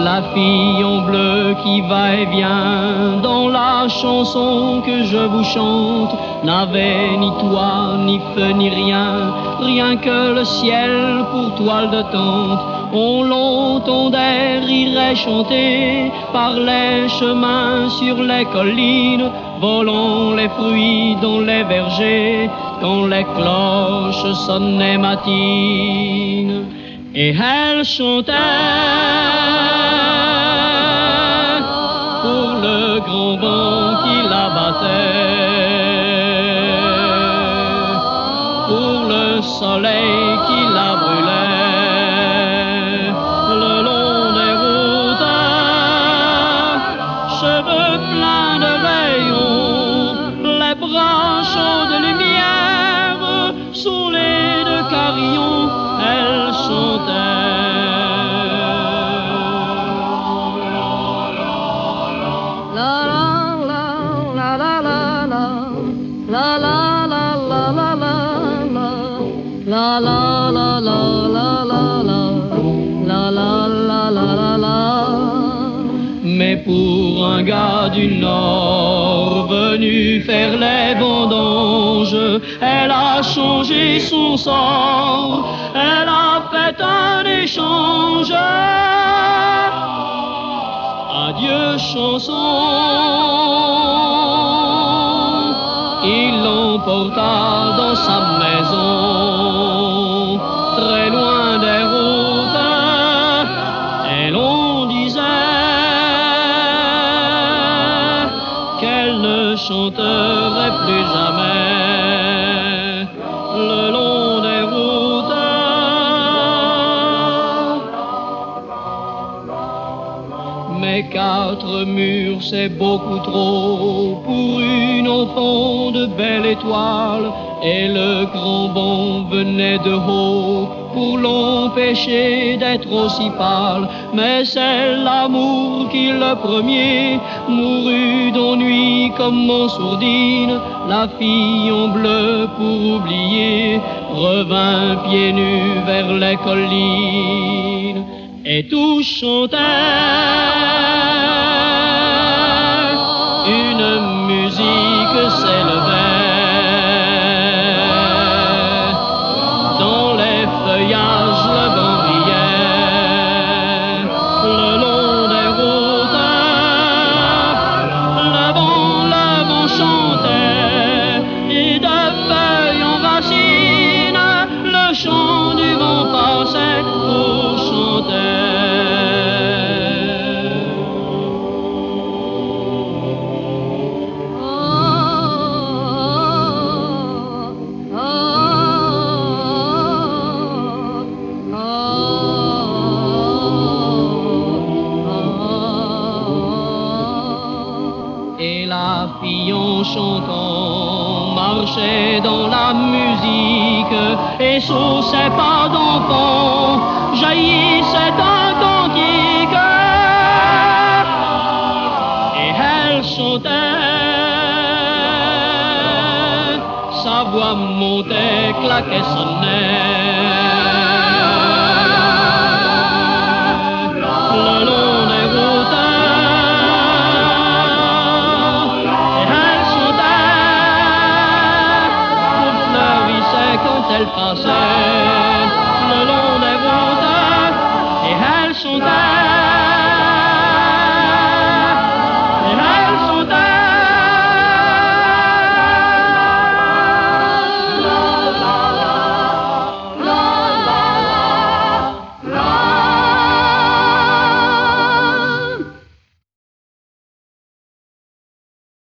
La fille en bleu qui va et vient dans la chanson que je vous chante n'avait ni toit, ni feu, ni rien, rien que le ciel pour toile de tente. On l'entendait rire et chanter par les chemins sur les collines, volant les fruits dans les vergers quand les cloches sonnaient matines. Et elle chantait pour le grand vent qui la battait, pour le soleil qui la brûlait, le long des routes, cheveux pleins de rayons, les bras chauds de lumière, saoulés de carillons, elle chantait. La la la la la la la la la la la la la. Mais pour un gars du Nord venu faire les vendanges, elle a changé son sort, elle a fait un échange. Adieu chanson, il l'emporta dans sa maison, très loin des routes, et l'on disait qu'elle ne chanterait plus jamais le long des routes. Mais 4 murs, c'est beaucoup trop pour une enfant de belle étoile, et le grand vent venait de haut pour l'empêcher d'être aussi pâle. Mais c'est l'amour qui le premier mourut d'ennui comme en sourdine. La fille en bleu pour oublier revint pieds nus vers les collines, et tous chantaient une musique s'élevait, dans les feuillages le vent riait, le long des routes, le vent chantait, et de feuilles en racines, le chant du vent passait pour chanter. Et la fille en chantant marchait dans la musique, et sous ses pas d'enfant jaillissait un cantique, et elle chantait, sa voix montait, claquait, sonnait. Le long des routes, quand elle passait le long des routes, et elle chantait.